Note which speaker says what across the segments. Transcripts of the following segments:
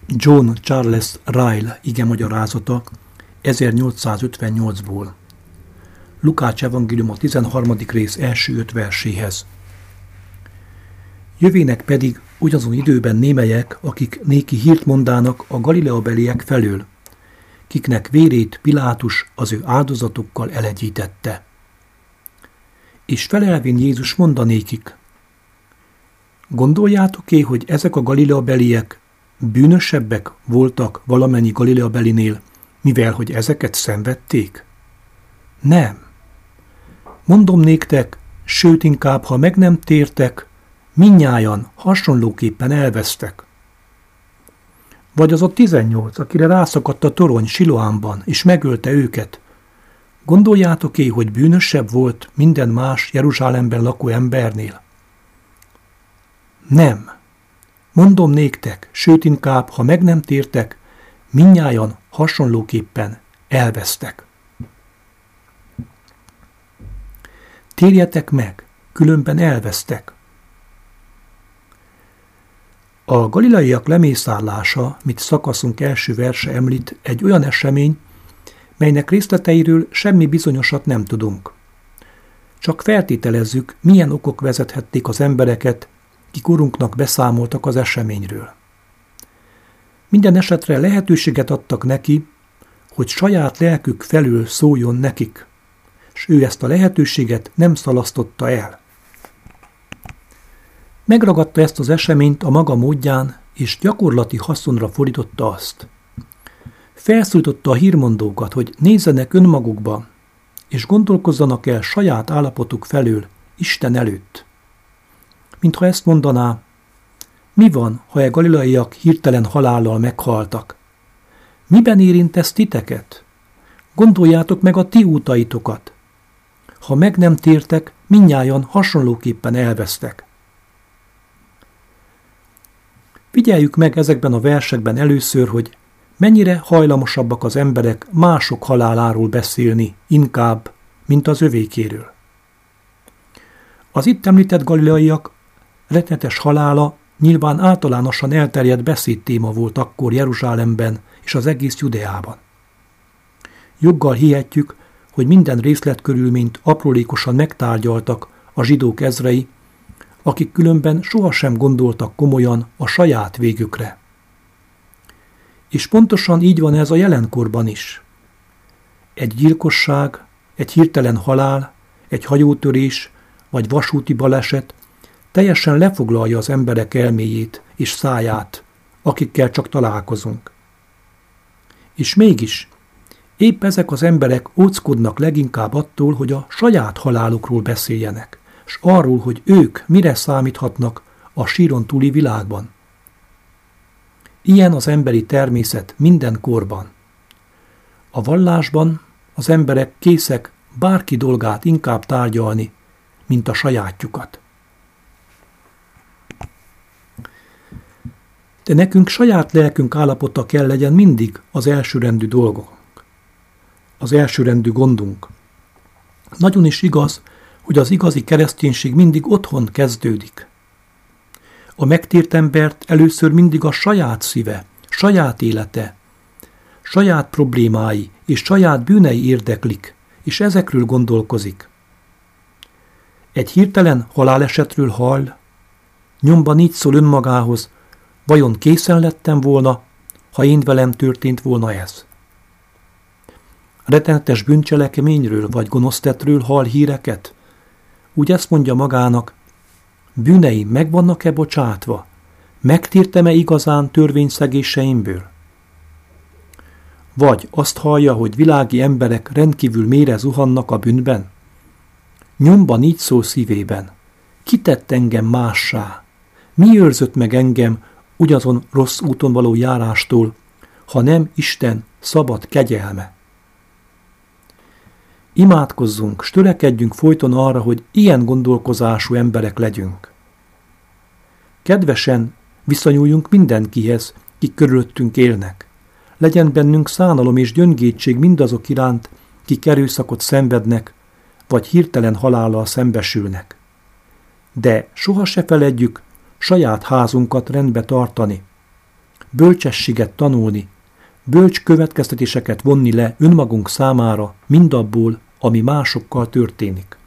Speaker 1: John Charles Ryle igemagyarázata 1858-ból. Lukács evangélium a 13. rész első 5 verséhez. Jövének pedig ugyanazon időben némelyek, akik néki hírt mondának a Galileabeliek felől, kiknek vérét Pilátus az ő áldozatokkal elegyítette. És felelvén Jézus mondanékik: gondoljátok-é, hogy ezek a Galileabeliek bűnösebbek voltak valamennyi Galileabelinél, mivel hogy ezeket szenvedték? Nem. Mondom néktek, sőt inkább, ha meg nem tértek, mindnyájan hasonlóképpen elvesztek. Vagy az a 18, akire rászakadt a torony Siloámban, és megölte őket. Gondoljátok-é, hogy bűnösebb volt minden más Jeruzsálemben lakó embernél? Nem. Mondom néktek, sőt inkább, ha meg nem tértek, mindnyájan hasonlóképpen elvesztek. Térjetek meg, különben elvesztek. A galileaiak lemészárlása, mint szakaszunk első verse említ, egy olyan esemény, melynek részleteiről semmi bizonyosat nem tudunk. Csak feltételezzük, milyen okok vezethették az embereket, kik urunknak beszámoltak az eseményről. Minden esetre lehetőséget adtak neki, hogy saját lelkük felől szóljon nekik, és ő ezt a lehetőséget nem szalasztotta el. Megragadta ezt az eseményt a maga módján, és gyakorlati haszonra fordította azt. Felszólította a hírmondókat, hogy nézzenek önmagukba, és gondolkozzanak el saját állapotuk felől Isten előtt. Mintha ezt mondaná: mi van, ha a galileaiak hirtelen halállal meghaltak? Miben érint ez titeket? Gondoljátok meg a ti útaitokat. Ha meg nem tértek, mindnyájan hasonlóképpen elvesztek. Figyeljük meg ezekben a versekben először, hogy mennyire hajlamosabbak az emberek mások haláláról beszélni inkább, mint az övékéről. Az itt említett galileaiak rettenetes halála nyilván általánosan elterjedt beszédtéma volt akkor Jeruzsálemben és az egész Judeában. Joggal hihetjük, hogy minden részletkörülményt aprólékosan megtárgyaltak a zsidók ezrei, akik különben sohasem gondoltak komolyan a saját végükre. És pontosan így van ez a jelenkorban is. Egy gyilkosság, egy hirtelen halál, egy hajótörés vagy vasúti baleset teljesen lefoglalja az emberek elméjét és száját, akikkel csak találkozunk. És mégis, épp ezek az emberek óckodnak leginkább attól, hogy a saját halálukról beszéljenek, s arról, hogy ők mire számíthatnak a síron túli világban. Ilyen az emberi természet minden korban. A vallásban az emberek készek bárki dolgát inkább tárgyalni, mint a sajátjukat. De nekünk saját lelkünk állapota kell legyen mindig az elsőrendű dolgunk, az elsőrendű gondunk. Nagyon is igaz, hogy az igazi kereszténység mindig otthon kezdődik. A megtért embert először mindig a saját szíve, saját élete, saját problémái és saját bűnei érdeklik, és ezekről gondolkozik. Egy hirtelen halálesetről hall, nyomban így szól önmagához: vajon készen lettem volna, ha én velem történt volna ez? Rettenetes bűncselekményről vagy gonosztettről hall híreket? Úgy ezt mondja magának: bűneim meg vannak-e bocsátva? Megtértem-e igazán törvényszegéseimből? Vagy azt hallja, hogy világi emberek rendkívül mélyre zuhannak a bűnben? Nyomban így szól szívében: ki tett engem mássá? Mi őrzött meg engem ugyanazon rossz úton való járástól, ha nem Isten szabad kegyelme? Imádkozzunk, s törekedjünk folyton arra, hogy ilyen gondolkozású emberek legyünk. Kedvesen viszonyuljunk mindenkihez, kik körülöttünk élnek. Legyen bennünk szánalom és gyöngétség mindazok iránt, kik erőszakot szenvednek, vagy hirtelen halállal szembesülnek. De soha se feledjük saját házunkat rendbe tartani. bölcsességet tanulni, bölcs következtetéseket vonni le önmagunk számára mindabból, ami másokkal történik.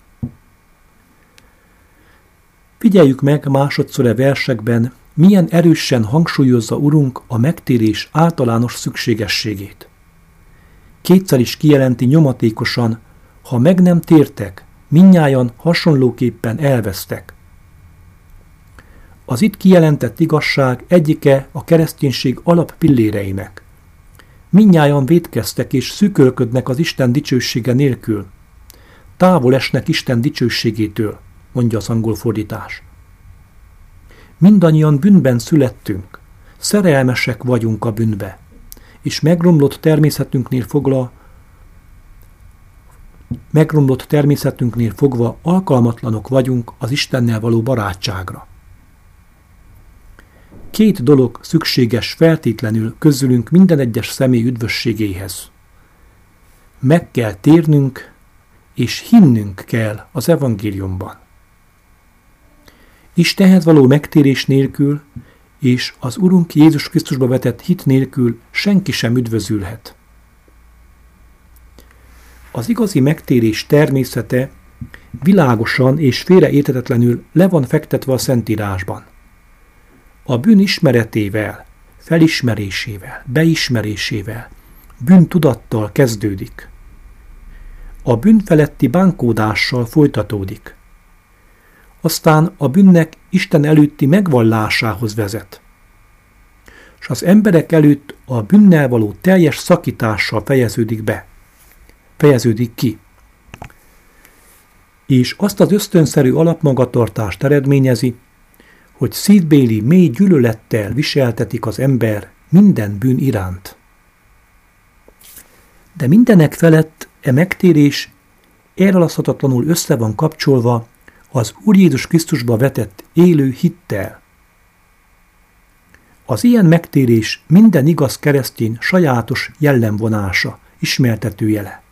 Speaker 1: Figyeljük meg másodszor versekben, milyen erősen hangsúlyozza Urunk a megtérés általános szükségességét. Kétszer is kijelenti nyomatékosan, ha meg nem tértek, mindnyájan hasonlóképpen elvesztek. Az itt kijelentett igazság egyike a kereszténység alappilléreinek. Mindnyájan vétkeztek és szűkölködnek az Isten dicsősége nélkül. Távol esnek Isten dicsőségétől, mondja az angol fordítás. Mindannyian bűnben születtünk, szerelmesek vagyunk a bűnbe, és megromlott természetünknél fogva alkalmatlanok vagyunk az Istennel való barátságra. Két dolog szükséges feltétlenül közülünk minden egyes személy üdvösségéhez. Meg kell térnünk, és hinnünk kell az evangéliumban. Istenhez való megtérés nélkül és az Urunk Jézus Krisztusba vetett hit nélkül senki sem üdvözülhet. Az igazi megtérés természete világosan és félreérthetetlenül le van fektetve a Szentírásban. A bűn ismeretével, felismerésével, beismerésével, bűntudattal kezdődik. A bűn feletti bánkódással folytatódik. Aztán a bűnnek Isten előtti megvallásához vezet. És az emberek előtt a bűnnel való teljes szakítással fejeződik ki. És azt az ösztönszerű alapmagatartást eredményezi, hogy szívbéli mély gyűlölettel viseltetik az ember minden bűn iránt. De mindenek felett megtérés elhalaszthatatlanul össze van kapcsolva az Úr Jézus Krisztusba vetett élő hittel. Az ilyen megtérés minden igaz keresztény sajátos jellemvonása, ismertetőjele.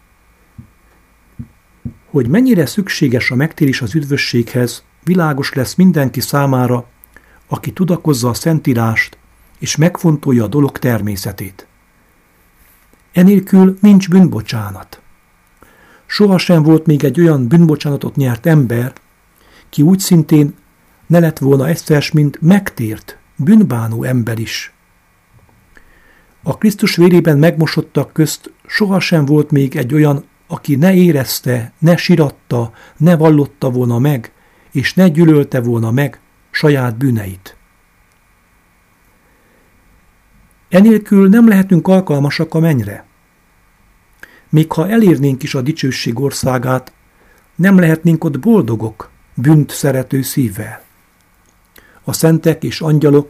Speaker 1: Hogy mennyire szükséges a megtérés az üdvösséghez, világos lesz mindenki számára, aki tudakozza a Szentírást és megfontolja a dolog természetét. Enélkül nincs bűnbocsánat. Sohasem volt még egy olyan bűnbocsánatot nyert ember, ki úgy szintén ne lett volna egyszer, mint megtért, bűnbánó ember is. A Krisztus vérében megmosottak közt sohasem volt még egy olyan, aki ne érezte, ne siratta, ne vallotta volna meg, és ne gyűlölte volna meg saját bűneit. Enélkül nem lehetünk alkalmasak a mennyre. Még ha elérnénk is a dicsőség országát, nem lehetnénk ott boldogok, bűnt szerető szívvel. A szentek és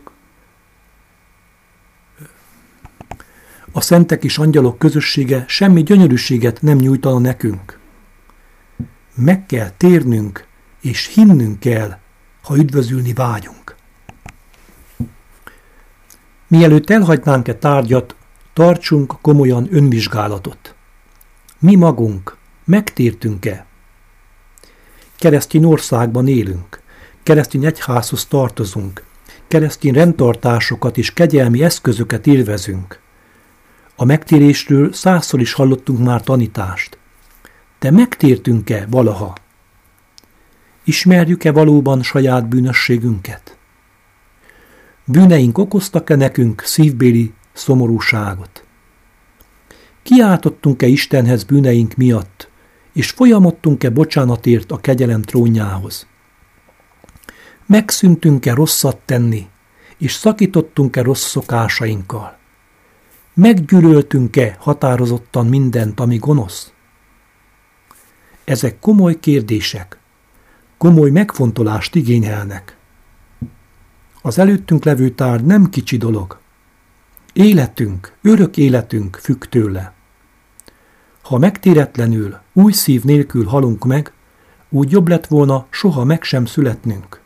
Speaker 1: angyalok közössége semmi gyönyörűséget nem nyújtana nekünk. Meg kell térnünk, és hinnünk kell, ha üdvözülni vágyunk. Mielőtt elhagynánk tárgyat, tartsunk komolyan önvizsgálatot. Mi magunk megtértünk-e? Keresztény országban élünk, keresztény egyházhoz tartozunk, keresztény rendtartásokat és kegyelmi eszközöket élvezünk. A megtérésről 100-szor is hallottunk már tanítást. De megtértünk-e valaha? Ismerjük-e valóban saját bűnösségünket? Bűneink okoztak-e nekünk szívbéli szomorúságot? Kiáltottunk-e Istenhez bűneink miatt, és folyamodtunk-e bocsánatért a kegyelem trónjához? Megszűntünk-e rosszat tenni, és szakítottunk-e rossz szokásainkkal? Meggyűlöltünk-e határozottan mindent, ami gonosz? Ezek komoly kérdések, komoly megfontolást igényelnek. Az előttünk levő tárgy nem kicsi dolog. Életünk, örök életünk függ tőle. Ha megtéretlenül, új szív nélkül halunk meg, úgy jobb lett volna soha meg sem születnünk.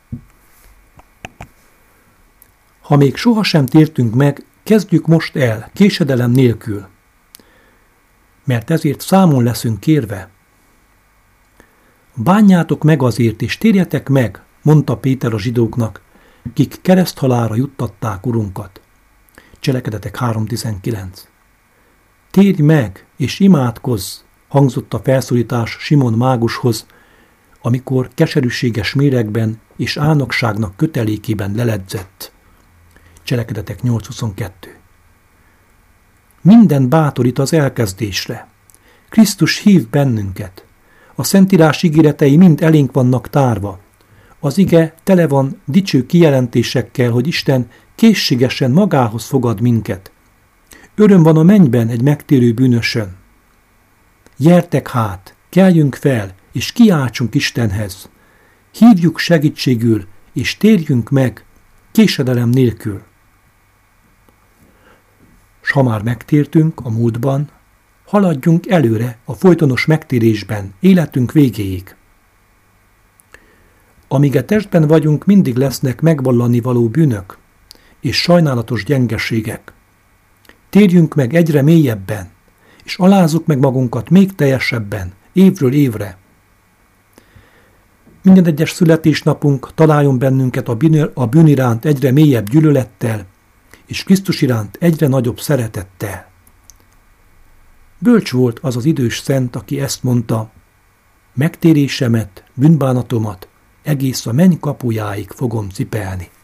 Speaker 1: Ha még soha sem tértünk meg, kezdjük most el, késedelem nélkül, mert ezért számon leszünk kérve. Bánjátok meg azért, és térjetek meg, mondta Péter a zsidóknak, kik kereszthalálra juttatták Urunkat. Cselekedetek 3.19. Térj meg és imádkozz, hangzott a felszólítás Simon mágushoz, amikor keserűséges méregben és álnokságnak kötelékében leledzett. Cselekedetek 8.22. Minden bátorít az elkezdésre. Krisztus hív bennünket. A Szentírás ígéretei mind elénk vannak tárva. Az ige tele van dicső kijelentésekkel, hogy Isten készségesen magához fogad minket. Öröm van a mennyben egy megtérő bűnösön. Gyertek hát, keljünk fel, és kiáltsunk Istenhez. Hívjuk segítségül, és térjünk meg, késedelem nélkül. S ha már megtértünk a múltban, haladjunk előre a folytonos megtérésben, életünk végéig. Amíg a testben vagyunk, mindig lesznek megvallani való bűnök és sajnálatos gyengeségek. Térjünk meg egyre mélyebben, és alázzuk meg magunkat még teljesebben, évről évre. Minden egyes születésnapunk találjon bennünket a bűn iránt egyre mélyebb gyűlölettel, és Krisztus iránt egyre nagyobb szeretettel. Bölcs volt az az idős szent, aki ezt mondta: megtérésemet, bűnbánatomat egész a menny kapujáig fogom cipelni.